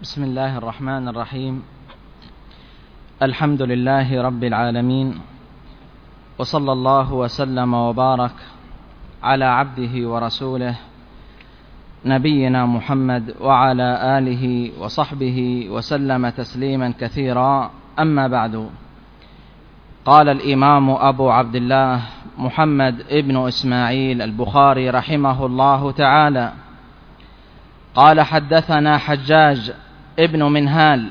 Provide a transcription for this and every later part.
بسم الله الرحمن الرحيم. الحمد لله رب العالمين، وصلى الله وسلم وبارك على عبده ورسوله نبينا محمد وعلى آله وصحبه وسلم تسليما كثيرا. أما بعد، قال الإمام أبو عبد الله محمد ابن إسماعيل البخاري رحمه الله تعالى قال: حدثنا حجاج ابن منهال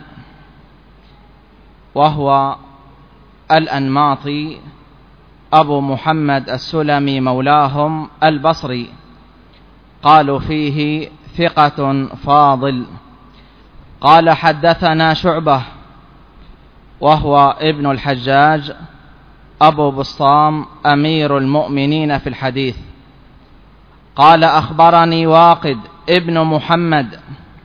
وهو الأنماطي أبو محمد السلمي مولاهم البصري، قالوا فيه ثقة فاضل. قال: حدثنا شعبة وهو ابن الحجاج أبو بسطام أمير المؤمنين في الحديث، قال: أخبرني واقد ابن محمد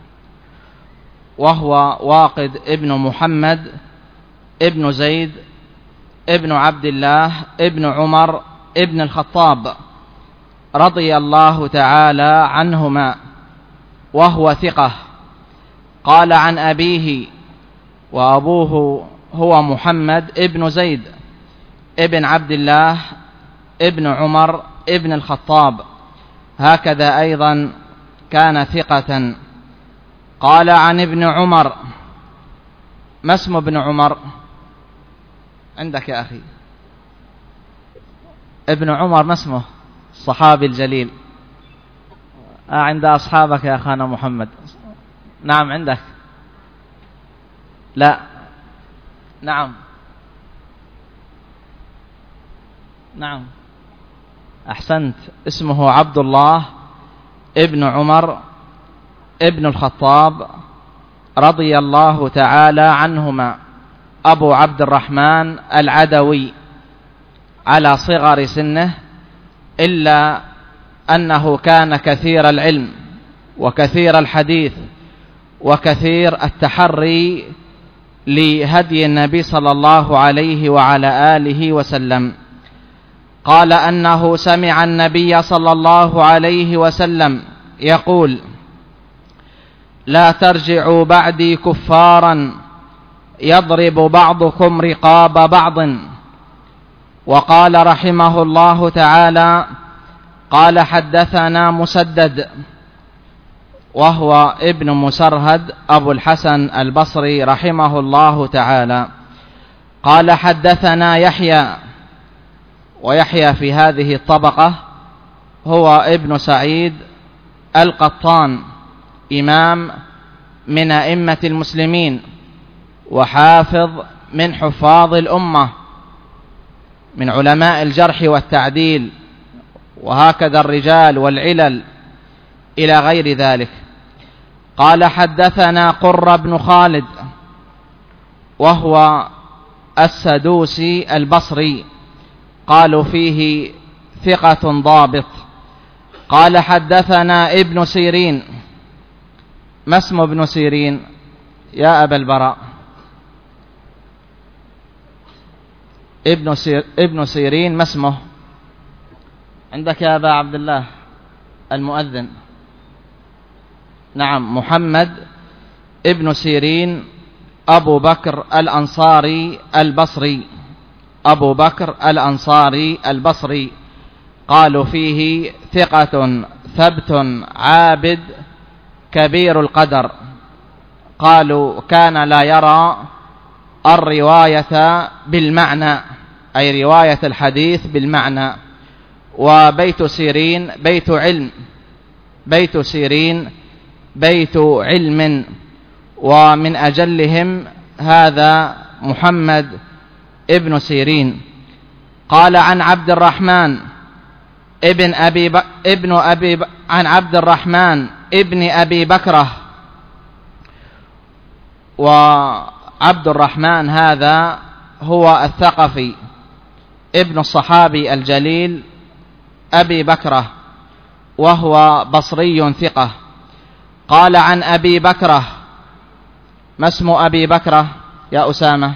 وهو واقد ابن محمد ابن زيد ابن عبد الله ابن عمر ابن الخطاب رضي الله تعالى عنهما، وهو ثقة. قال عن أبيه، وأبوه هو محمد ابن زيد ابن عبد الله ابن عمر ابن الخطاب، هكذا أيضا كان ثقة. قال عن ابن عمر. ما اسم ابن عمر عندك يا أخي؟ ابن عمر ما اسمه؟ الصحابي الجليل. عند أصحابك يا أخانا محمد. نعم عندك؟ لا. نعم نعم أحسنت، اسمه عبد الله ابن عمر ابن الخطاب رضي الله تعالى عنهما، أبو عبد الرحمن العدوي، على صغر سنه، إلا أنه كان كثير العلم وكثير الحديث وكثير التحري لهدي النبي صلى الله عليه وعلى آله وسلم. قال أنه سمع النبي صلى الله عليه وسلم يقول: لا ترجعوا بعدي كفارا يضرب بعضكم رقاب بعض. وقال رحمه الله تعالى: قال: حدثنا مسدد وهو ابن مسرهد أبو الحسن البصري رحمه الله تعالى، قال: حدثنا يحيى، ويحيى في هذه الطبقة هو ابن سعيد القطان، إمام من أئمة المسلمين وحافظ من حفاظ الأمة، من علماء الجرح والتعديل، وهكذا الرجال والعلل إلى غير ذلك. قال: حدثنا قرة بن خالد وهو السدوسي البصري، قالوا فيه ثقة ضابط. قال: حدثنا ابن سيرين. ما اسم ابن سيرين يا أبا البراء؟ ابن سيرين ما اسمه عندك يا أبا عبد الله المؤذن؟ نعم، محمد ابن سيرين أبو بكر الأنصاري البصري، أبو بكر الأنصاري البصري، قالوا فيه ثقة ثبت عابد كبير القدر. قالوا: كان لا يرى الرواية بالمعنى، أي رواية الحديث بالمعنى. وبيت سيرين بيت علم، بيت سيرين بيت علم، ومن أجلهم هذا محمد ابن سيرين. قال عن عبد الرحمن عن عبد الرحمن ابن أبي بكرة. وعبد الرحمن هذا هو الثقفي ابن الصحابي الجليل أبي بكرة، وهو بصري ثقة. قال عن أبي بكرة. ما اسم أبي بكرة يا أسامة؟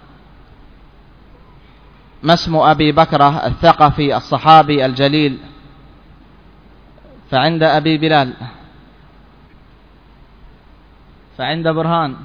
ما اسم أبي بكرة الثقفي الصحابي الجليل؟ فعند أبي بلال فعند برهان.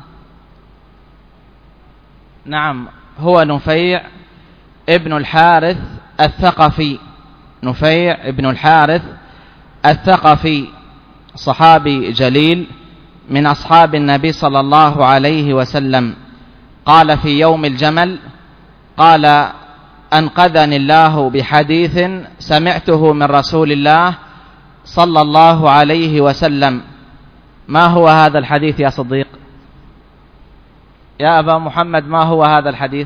نعم، هو نفيع ابن الحارث الثقفي. نفيع ابن الحارث الثقفي صحابي جليل من أصحاب النبي صلى الله عليه وسلم. قال في يوم الجمل: قال: أنقذني الله بحديث سمعته من رسول الله صلى الله عليه وسلم. ما هو هذا الحديث يا صديق؟ يا أبا محمد، ما هو هذا الحديث؟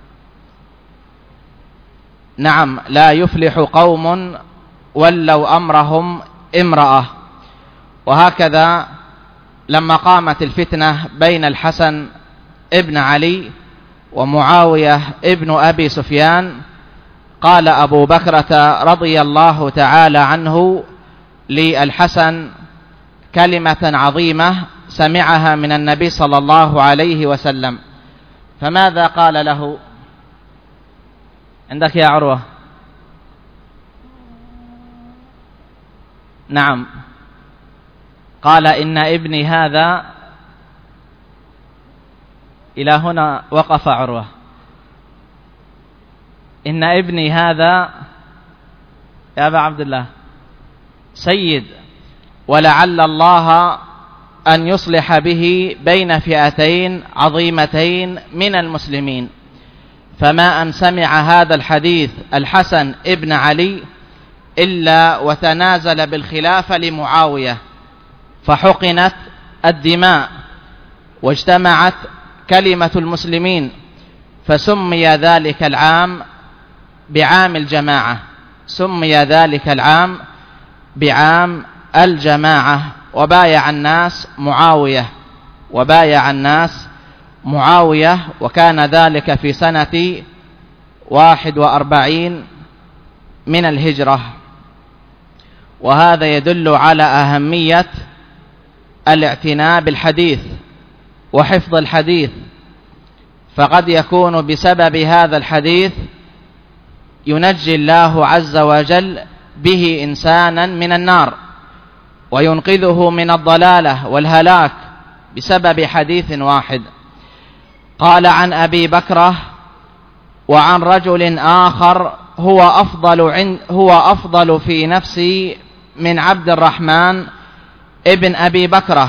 نعم: لا يفلح قوم ولوا أمرهم امرأة. وهكذا لما قامت الفتنة بين الحسن ابن علي ومعاوية ابن أبي سفيان، قال أبو بكرة رضي الله تعالى عنه للحسن كلمة عظيمة سمعها من النبي صلى الله عليه وسلم. فماذا قال له؟ عندك يا عروة؟ نعم، قال: إن ابني هذا. إلى هنا وقف عروة. إن ابني هذا يا أبا عبد الله سيد، ولعل الله أن يصلح به بين فئتين عظيمتين من المسلمين. فما أن سمع هذا الحديث الحسن ابن علي إلا وتنازل بالخلافة لمعاوية، فحقنت الدماء واجتمعت كلمة المسلمين، فسمي ذلك العام بعام الجماعة. سمي ذلك العام بعام الجماعة. وبايع الناس معاوية، وبايع الناس معاوية، وكان ذلك في سنة 41 من الهجرة. وهذا يدل على أهمية الاعتناء بالحديث وحفظ الحديث، فقد يكون بسبب هذا الحديث ينجي الله عز وجل به إنسانا من النار وينقذه من الضلالة والهلاك بسبب حديث واحد. قال: عن أبي بكرة وعن رجل آخر هو أفضل في نفسي من عبد الرحمن ابن أبي بكرة.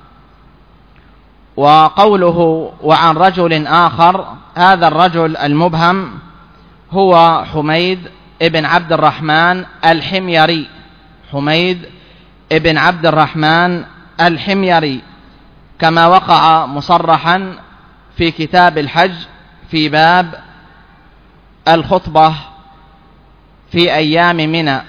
وقوله وعن رجل آخر، هذا الرجل المبهم هو حميد ابن عبد الرحمن الحميري. حميد ابن عبد الرحمن الحميري، كما وقع مصرحا في كتاب الحج في باب الخطبة في أيام منى.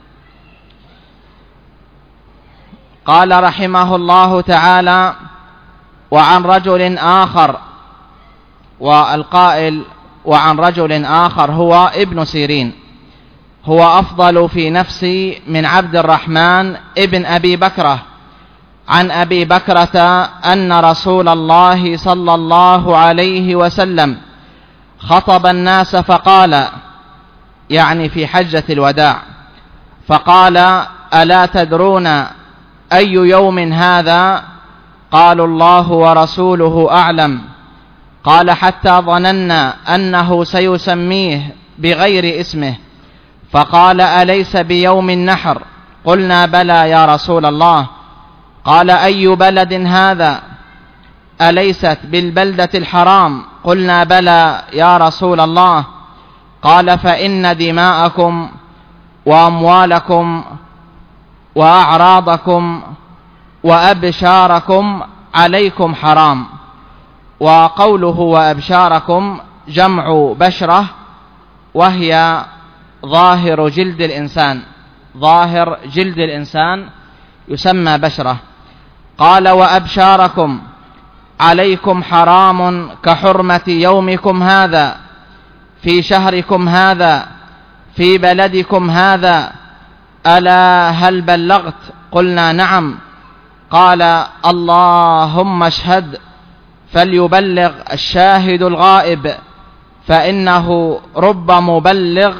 قال رحمه الله تعالى: وعن رجل آخر. والقائل وعن رجل آخر هو ابن سيرين، هو أفضل في نفسي من عبد الرحمن ابن أبي بكرة. عن أبي بكرة أن رسول الله صلى الله عليه وسلم خطب الناس فقال، يعني في حجة الوداع، فقال: ألا تدرون أي يوم هذا؟ قالوا: الله ورسوله أعلم. قال: حتى ظننا أنه سيسميه بغير اسمه. فقال: أليس بيوم النحر؟ قلنا: بلى يا رسول الله. قال: أي بلد هذا؟ أليست بالبلدة الحرام؟ قلنا: بلى يا رسول الله. قال: فإن دماءكم وأموالكم وأعراضكم وأبشاركم عليكم حرام. وقوله وأبشاركم جمع بشرة، وهي ظاهر جلد الإنسان. ظاهر جلد الإنسان يسمى بشرة. قال: وأبشاركم عليكم حرام كحرمة يومكم هذا في شهركم هذا في بلدكم هذا. ألا هل بلغت؟ قلنا: نعم. قال: اللهم اشهد، فليبلغ الشاهد الغائب، فإنه رب مبلغ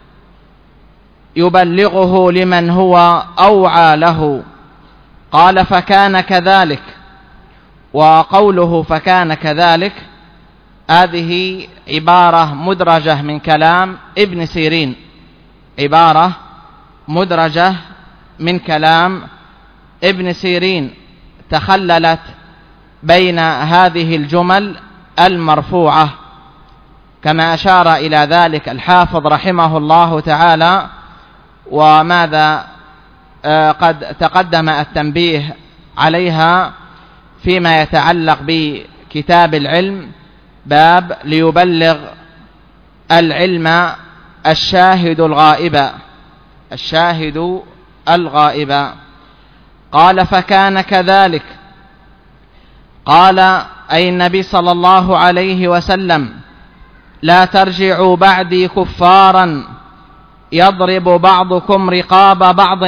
يبلغه لمن هو أوعى له. قال: فكان كذلك. وقوله فكان كذلك هذه عبارة مدرجة من كلام ابن سيرين، عبارة مدرجة من كلام ابن سيرين تخللت بين هذه الجمل المرفوعة، كما أشار إلى ذلك الحافظ رحمه الله تعالى. وماذا قد تقدم التنبيه عليها فيما يتعلق بكتاب العلم، باب ليبلغ العلم الشاهد الغائب، الشاهد الغائب. قال فكان كذلك، قال أي النبي صلى الله عليه وسلم: لا ترجعوا بعدي كفارا يضرب بعضكم رقاب بعض،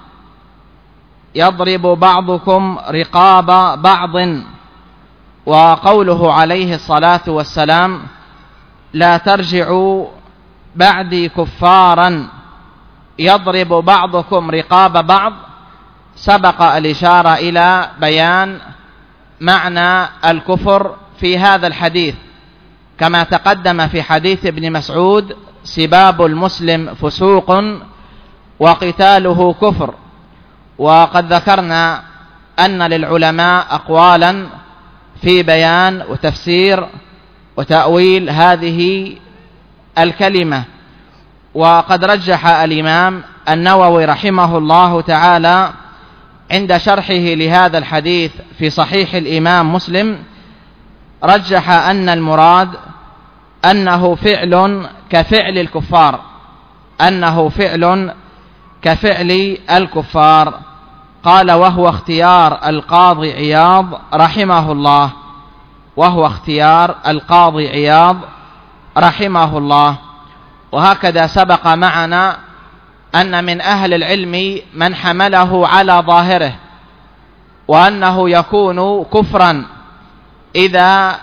يضرب بعضكم رقاب بعض. وقوله عليه الصلاة والسلام: لا ترجعوا بعدي كفارا يضرب بعضكم رقاب بعض، سبق الإشارة إلى بيان معنى الكفر في هذا الحديث، كما تقدم في حديث ابن مسعود: سباب المسلم فسوق وقتاله كفر. وقد ذكرنا أن للعلماء أقوالا في بيان وتفسير وتأويل هذه الكلمة، وقد رجح الإمام النووي رحمه الله تعالى عند شرحه لهذا الحديث في صحيح الإمام مسلم، رجح أن المراد أنه فعل كفعل الكفار، أنه فعل كفعل الكفار. قال: وهو اختيار القاضي عياض رحمه الله، وهو اختيار القاضي عياض رحمه الله. وهكذا سبق معنا أن من أهل العلم من حمله على ظاهره، وأنه يكون كفرا إذا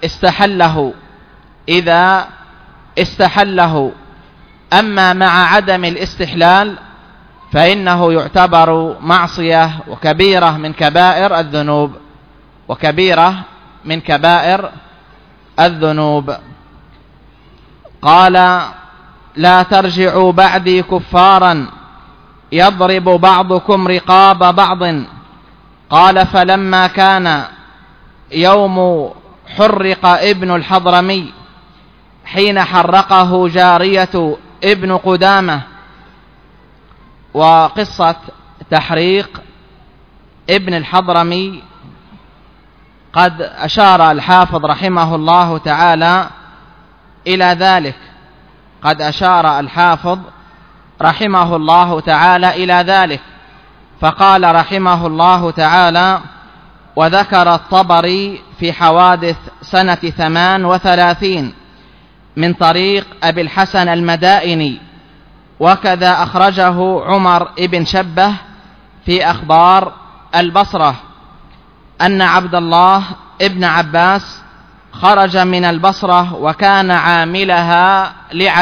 استحله، أما مع عدم الاستحلال فإنه يعتبر معصية وكبيرة من كبائر الذنوب، وكبيرة من كبائر الذنوب. قال: لا ترجعوا بعدي كفارا يضرب بعضكم رقاب بعض. قال: فلما كان يوم حرق ابن الحضرمي حين حرقه جارية ابن قدامة. وقصة تحريق ابن الحضرمي قد أشار الحافظ رحمه الله تعالى إلى ذلك، قد أشار الحافظ رحمه الله تعالى إلى ذلك، فقال رحمه الله تعالى: وذكر الطبري في حوادث سنة 38 من طريق أبي الحسن المدائني، وكذا أخرجه عمر بن شبه في أخبار البصرة أن عبد الله ابن عباس خرج من البصرة وكان عاملها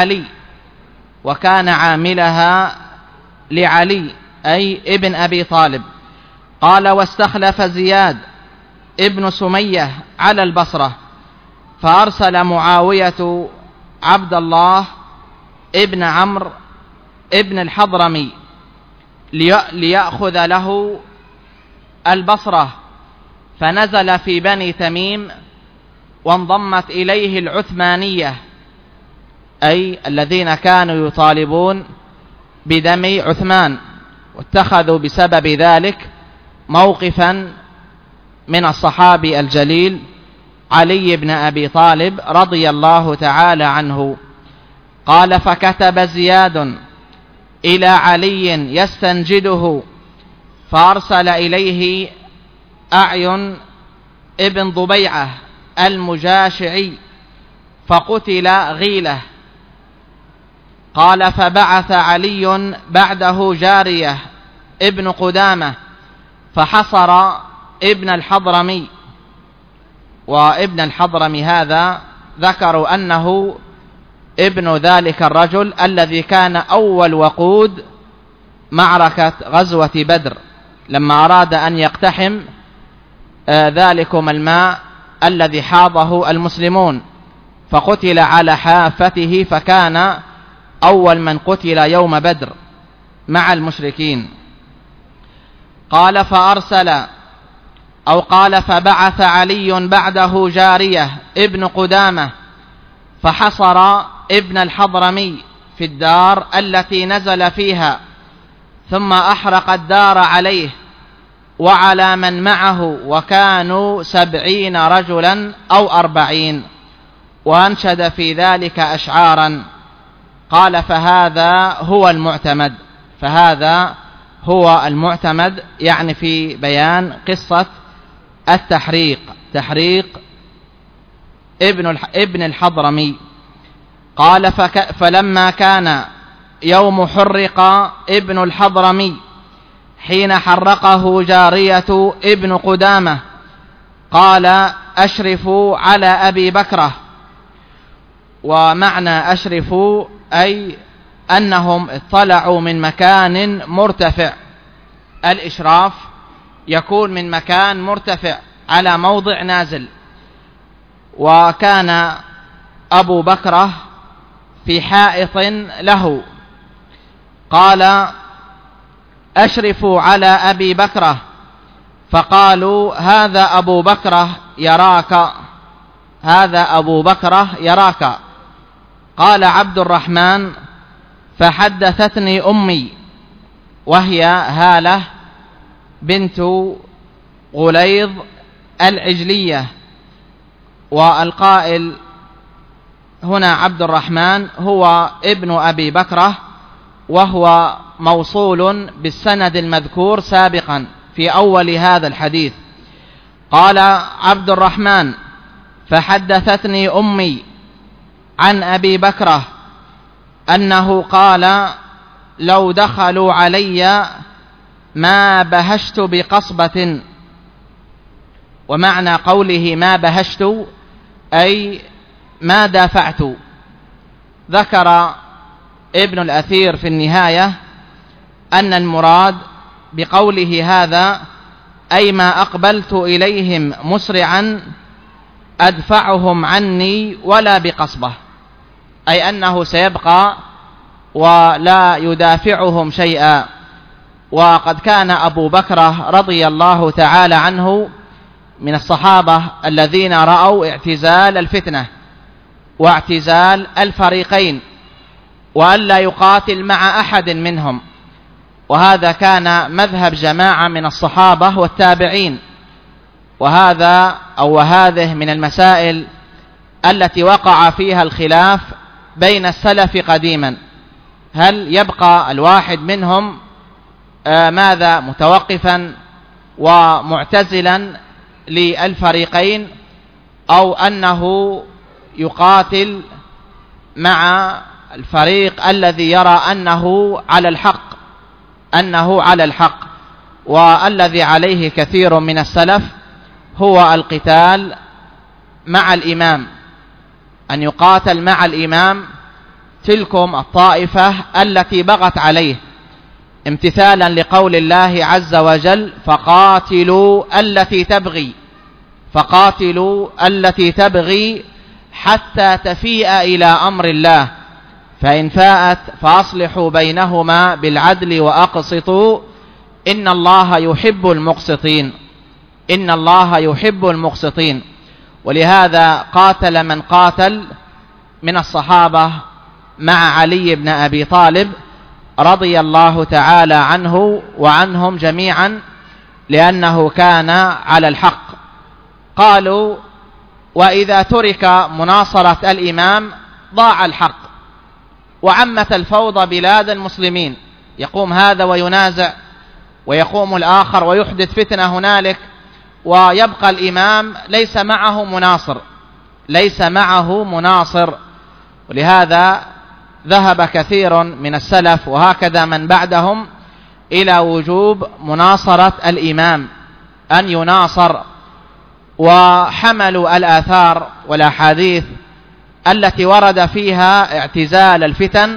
لعلي أي ابن أبي طالب. قال: واستخلف زياد ابن سمية على البصرة، فأرسل معاوية عبد الله ابن عمرو ابن الحضرمي ليأخذ له البصرة، فنزل في بني تميم، وانضمت إليه العثمانية أي الذين كانوا يطالبون بدم عثمان، واتخذوا بسبب ذلك موقفا من الصحابي الجليل علي بن أبي طالب رضي الله تعالى عنه. قال: فكتب زياد إلى علي يستنجده، فأرسل إليه أعين ابن ضبيعة المجاشعي، فقتل غيلة. قال: فبعث علي بعده جارية ابن قدامة، فحصر ابن الحضرمي. وابن الحضرمي هذا ذكروا أنه ابن ذلك الرجل الذي كان أول وقود معركة غزوة بدر، لما أراد أن يقتحم ذلكم الماء الذي حاضه المسلمون، فقتل على حافته، فكان أول من قتل يوم بدر مع المشركين. قال فأرسل أو قال فبعث علي بعده جارية ابن قدامة فحصر ابن الحضرمي في الدار التي نزل فيها، ثم أحرق الدار عليه وعلى من معه، وكانوا 70 رجلا أو 40، وأنشد في ذلك أشعارا. قال فهذا هو المعتمد، فهذا هو المعتمد، يعني في بيان قصة التحريق، تحريق ابن الحضرمي. قال فلما كان يوم حرق ابن الحضرمي حين حرقه جارية ابن قدامة، قال أشرفوا على أبي بكرة. ومعنى أشرفوا أي أنهم اطلعوا من مكان مرتفع، الإشراف يكون من مكان مرتفع على موضع نازل، وكان أبو بكرة في حائط له. قال أشرفوا على أبي بكرة، فقالوا هذا أبو بكرة يراك، هذا أبو بكرة يراك. قال عبد الرحمن فحدثتني أمي، وهي هالة بنت غليظ العجلية. والقائل هنا عبد الرحمن هو ابن أبي بكرة، وهو موصول بالسند المذكور سابقا في أول هذا الحديث. قال عبد الرحمن فحدثتني أمي عن أبي بكرة أنه قال لو دخلوا علي ما بهشت بقصبة. ومعنى قوله ما بهشت أي ما دافعت. ذكر ابن الأثير في النهاية أن المراد بقوله هذا أي ما أقبلت إليهم مسرعا أدفعهم عني ولا بقصبة، أي أنه سيبقى ولا يدافعهم شيئا. وقد كان أبو بكر رضي الله تعالى عنه من الصحابة الذين رأوا اعتزال الفتنة واعتزال الفريقين، وألا يقاتل مع أحد منهم، وهذا كان مذهب جماعة من الصحابة والتابعين. وهذا أو وهذه من المسائل التي وقع فيها الخلاف بين السلف قديما، هل يبقى الواحد منهم ماذا متوقفا ومعتزلا للفريقين، أو أنه يقاتل مع الفريق الذي يرى أنه على الحق، أنه على الحق. والذي عليه كثير من السلف هو القتال مع الإمام، أن يقاتل مع الإمام تلكم الطائفة التي بغت عليه، امتثالا لقول الله عز وجل فقاتلوا التي تبغي، فقاتلوا التي تبغي حتى تفيء إلى أمر الله، فإن فاءت فأصلحوا بينهما بالعدل وأقسطوا إن الله يحب المقسطين، إن الله يحب المقسطين. ولهذا قاتل من قاتل من الصحابة مع علي بن أبي طالب رضي الله تعالى عنه وعنهم جميعا، لأنه كان على الحق. قالوا وإذا ترك مناصرة الإمام ضاع الحق وعمت الفوضى بلاد المسلمين، يقوم هذا وينازع ويقوم الآخر ويحدث فتنة هنالك، ويبقى الإمام ليس معه مناصر، ليس معه مناصر. ولهذا ذهب كثير من السلف وهكذا من بعدهم إلى وجوب مناصرة الإمام، أن يناصر، وحملوا الآثار والأحاديث التي ورد فيها اعتزال الفتن،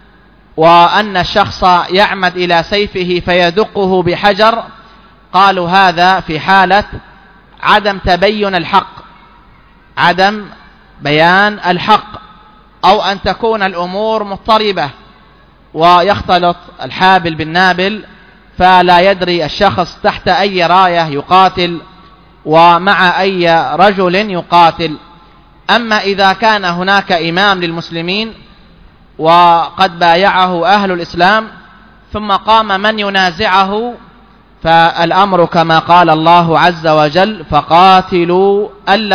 وأن الشخص يعمد إلى سيفه فيدقه بحجر، قالوا هذا في حالة عدم تبين الحق، عدم بيان الحق، أو أن تكون الأمور مضطربة ويختلط الحابل بالنابل، فلا يدري الشخص تحت أي راية يقاتل ومع أي رجل يقاتل. أما إذا كان هناك إمام للمسلمين وقد بايعه أهل الإسلام ثم قام من ينازعه، فالأمر كما قال الله عز وجل: فقاتلوا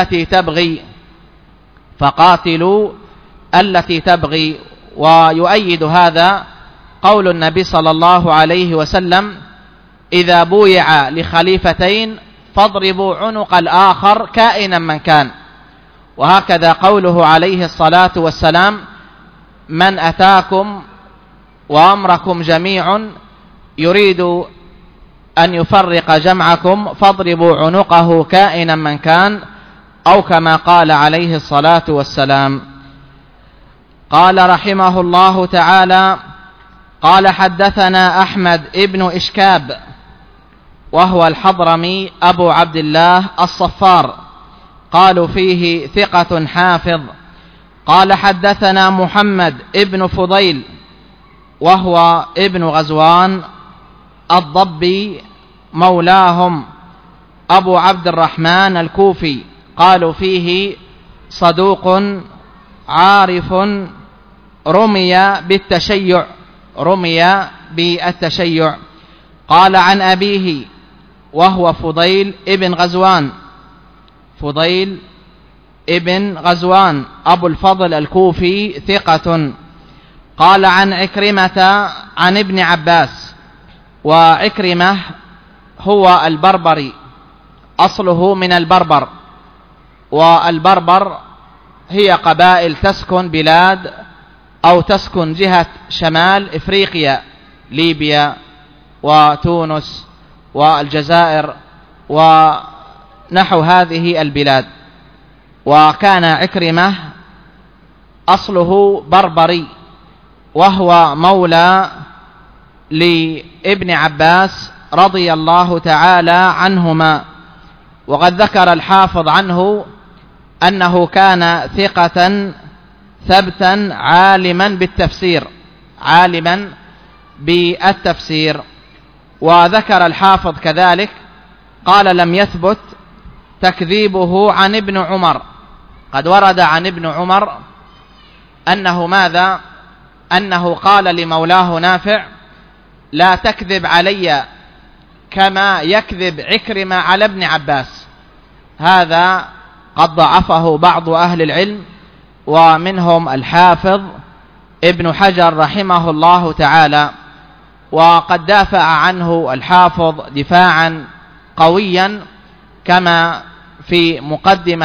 التي تبغي. ويؤيد هذا قول النبي صلى الله عليه وسلم: إذا بويع لخليفتين فاضربوا عنق الآخر كائنا من كان. وهكذا قوله عليه الصلاة والسلام: من أتاكم وأمركم جميع يريد أن يفرق جمعكم فاضربوا عنقه كائنا من كان، أو كما قال عليه الصلاة والسلام. قال رحمه الله تعالى: قال حدثنا أحمد ابن إشكاب وهو الحضرمي أبو عبد الله الصفار، قالوا فيه ثقة حافظ. قال حدثنا محمد ابن فضيل وهو ابن غزوان الضبي مولاهم أبو عبد الرحمن الكوفي، قالوا فيه صدوق عارف رمي بالتشيع. قال عن أبيه وهو فضيل ابن غزوان أبو الفضل الكوفي ثقة. قال عن عكرمة عن ابن عباس، وعكرمة هو البربري، أصله من البربر، والبربر هي قبائل تسكن بلاد أو تسكن جهة شمال إفريقيا، ليبيا وتونس والجزائر ونحو هذه البلاد. وكان عكرمة أصله بربري، وهو مولى لابن عباس رضي الله تعالى عنهما. وقد ذكر الحافظ عنه أنه كان ثقة ثبتا عالما بالتفسير. وذكر الحافظ كذلك قال: لم يثبت تكذيبه عن ابن عمر. قد ورد عن ابن عمر أنه ماذا؟ أنه قال لمولاه نافع: لا تكذب علي كما يكذب عكرمة على ابن عباس. هذا قد ضعفه بعض أهل العلم، ومنهم الحافظ ابن حجر رحمه الله تعالى، وقد دافع عنه الحافظ دفاعا قويا كما في مقدمة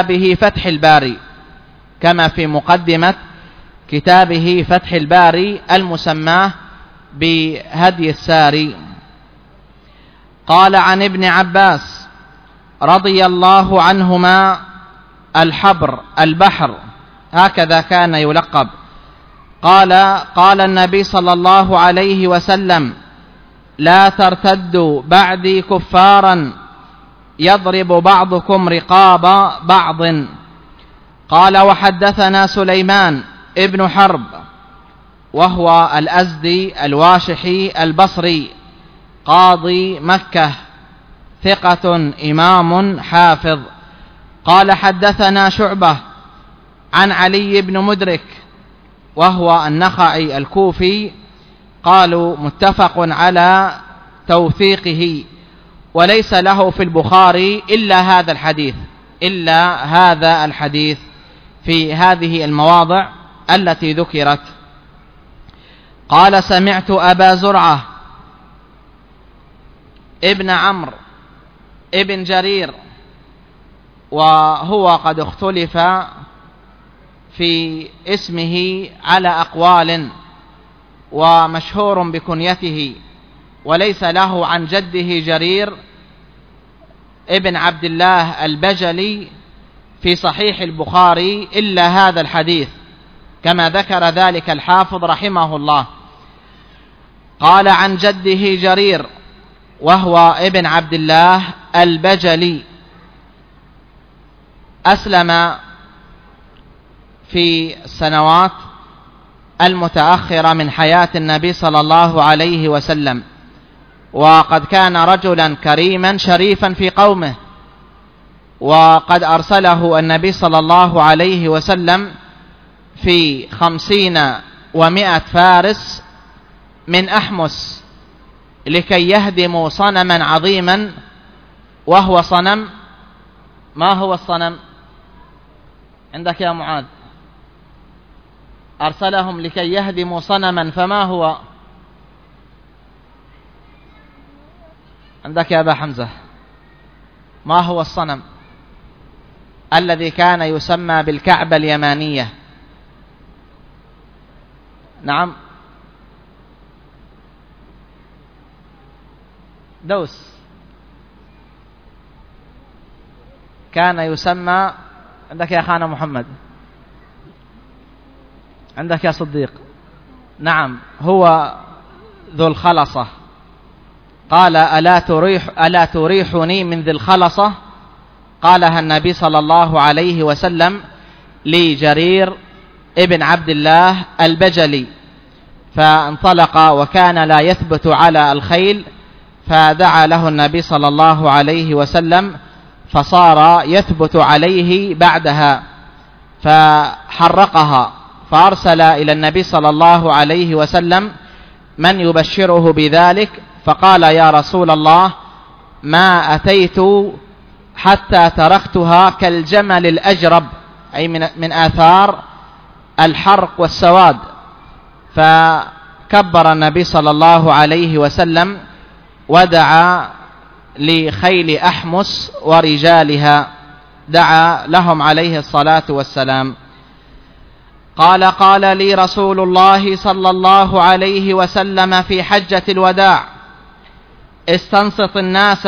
كتابه فتح الباري المسماه بهدي الساري. قال عن ابن عباس رضي الله عنهما: البحر، هكذا كان يلقب. قال النبي صلى الله عليه وسلم: لا ترتدوا بعدي كفارا يضرب بعضكم رقاب بعض. قال وحدثنا سليمان ابن حرب وهو الأزدي الواشحي البصري قاضي مكة ثقة إمام حافظ. قال حدثنا شعبة عن علي بن مدرك وهو النخعي الكوفي، قالوا متفق على توثيقه، وليس له في البخاري إلا هذا الحديث في هذه المواضع التي ذكرت. قال سمعت أبا زرعة ابن عمرو ابن جرير، وهو قد اختلف في اسمه على أقوال، ومشهور بكنيته، وليس له عن جده جرير ابن عبد الله البجلي في صحيح البخاري إلا هذا الحديث، كما ذكر ذلك الحافظ رحمه الله. قال عن جده جرير وهو ابن عبد الله البجلي أسلم في السنوات المتأخرة من حياة النبي صلى الله عليه وسلم، وقد كان رجلا كريما شريفا في قومه، وقد أرسله النبي صلى الله عليه وسلم في 50 و100 فارس من أحمس لكي يهدموا صنما عظيما، وهو صنم. ما هو الصنم عندك يا معاذ؟ أرسلهم لكي يهدموا صنما، فما هو عندك يا أبا حمزة؟ ما هو الصنم الذي كان يسمى بالكعبة اليمانية؟ نعم، دوس. كان يسمى، عندك يا أخانا محمد، عندك يا صديق؟ نعم، هو ذو الخلصة. قال ألا تريحني من ذي الخلصة؟ قالها النبي صلى الله عليه وسلم لجرير ابن عبد الله البجلي، فانطلق وكان لا يثبت على الخيل، فدعا له النبي صلى الله عليه وسلم فصار يثبت عليه بعدها، فحرقها، فأرسل إلى النبي صلى الله عليه وسلم من يبشره بذلك، فقال يا رسول الله ما أتيت حتى تركتها كالجمل الأجرب، أي من آثار الحرق والسواد. فكبر النبي صلى الله عليه وسلم ودعا لخيل أحمس ورجالها، دعا لهم عليه الصلاة والسلام. قال لي رسول الله صلى الله عليه وسلم في حجة الوداع استنصت الناس.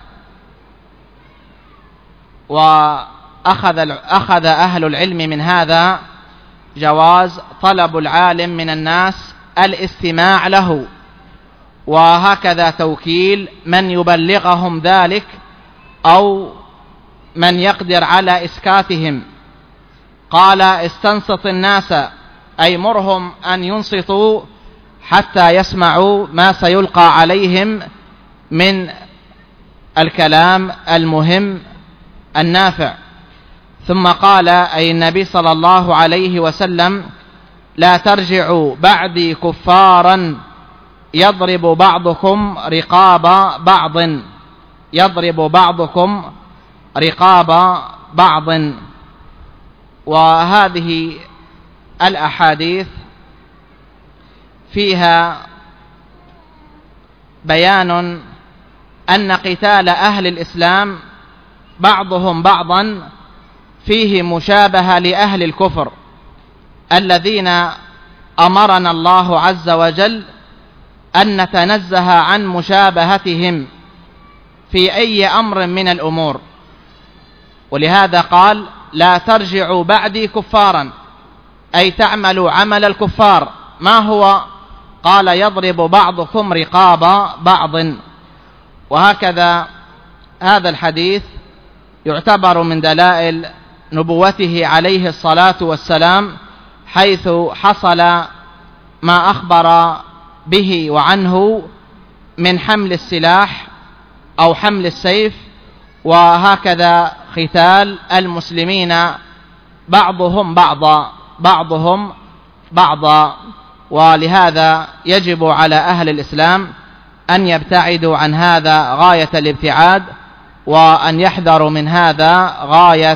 وأخذ أهل العلم من هذا جواز طلب العالم من الناس الاستماع له، وهكذا توكيل من يبلغهم ذلك أو من يقدر على إسكاتهم. قال استنصت الناس، أي مرهم أن ينصتوا حتى يسمعوا ما سيلقى عليهم من الكلام المهم النافع. ثم قال أي النبي صلى الله عليه وسلم لا ترجعوا بعدي كفارا يضرب بعضكم رقاب بعض، يضرب بعضكم رقاب بعض. وهذه الأحاديث فيها بيان أن قتال أهل الإسلام بعضهم بعضا فيه مشابهة لأهل الكفر الذين أمرنا الله عز وجل أن نتنزه عن مشابهتهم في أي أمر من الأمور. ولهذا قال لا ترجعوا بعدي كفارا، أي تعملوا عمل الكفار. ما هو؟ قال يضرب بعضكم رقاب بعض. وهكذا هذا الحديث يعتبر من دلائل نبوته عليه الصلاة والسلام، حيث حصل ما أخبر به وعنه من حمل السلاح أو حمل السيف، وهكذا قتال المسلمين بعضهم بعضا. ولهذا يجب على أهل الإسلام أن يبتعدوا عن هذا غاية الابتعاد، وأن يحذروا من هذا غاية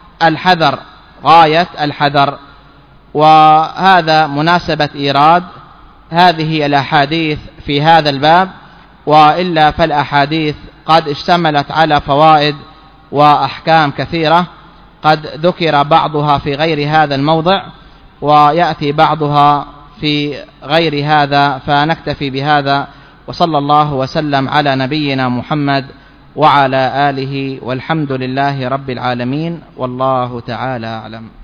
الحذر. وهذا مناسبة إيراد هذه الأحاديث في هذا الباب، وإلا فالأحاديث قد اشتملت على فوائد وأحكام كثيرة، قد ذكر بعضها في غير هذا الموضع ويأتي بعضها في غير هذا، فنكتفي بهذا. وصلى الله وسلم على نبينا محمد وعلى آله، والحمد لله رب العالمين، والله تعالى أعلم.